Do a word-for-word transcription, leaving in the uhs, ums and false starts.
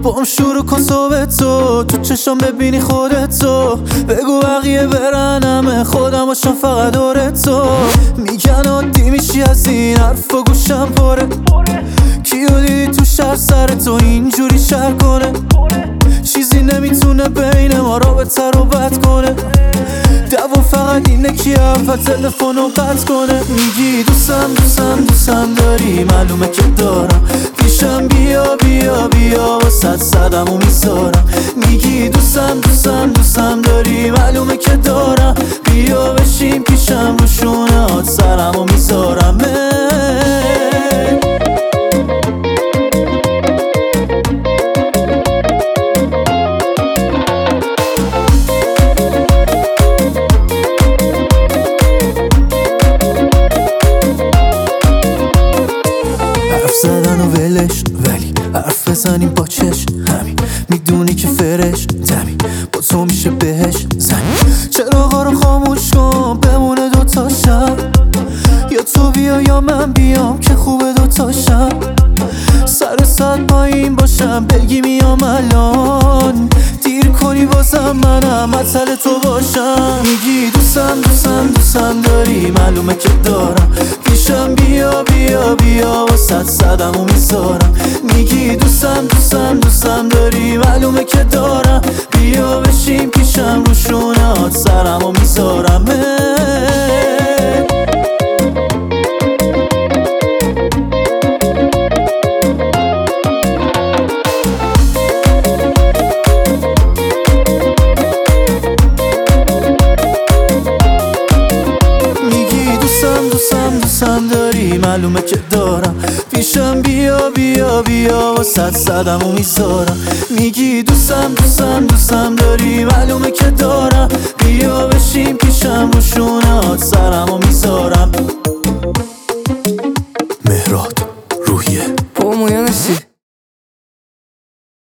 با هم شروع کن صحبتو، تو چشم ببینی خودتو، بگو بقیه برن همه خودم باشم فقط دورتو. میگن عادی میشی از این حرفا گوشم پره، کیو دیدی تو شهر سرتو اینجوری شهر کنه؟ چیزی نمیتونه بین ما رابطه رو بد کنه، دعوا فقط اینه که اول تلفن رو قطع کنه. میگی دوستم دوستم دوستم داری، معلومه که دارم، پیشم بیا بیا بیا واسه صدم و میذارم. میگی دوستم دوستم دوستم داری، معلومه که دارم، بیا بشین پیشم رو شونهات سرم و میذارم. زدن و ولش، ولی حرف بزنیم با چش همین، میدونی که فرش دمی با تو میشه بهش زنی. چراغا رو خاموش کن بمونه دوتا شب، یا تو بیا یا من بیام که خوبه دوتا شب. سر صد پایین باشم بگی میام الان، دیر کنی بازم منم مطل تو باشم. میگی دوستم دوستم دوستم داری، معلومه که دارم، پیشم بیا بیا بیا واسه صدم و میذارم. میگی دوستم دوستم دوستم داری، معلومه که دارم، بیا بشین پیشم رو شونهات سرم و میذارم. دوستم دوستم داری، معلومه که دارم، پیشم بیا بیا بیا واسه صدم و میذارم. میگی دوستم دوستم دوستم داری، معلومه که دارم، بیا بشین پیشم رو شونهات سرم و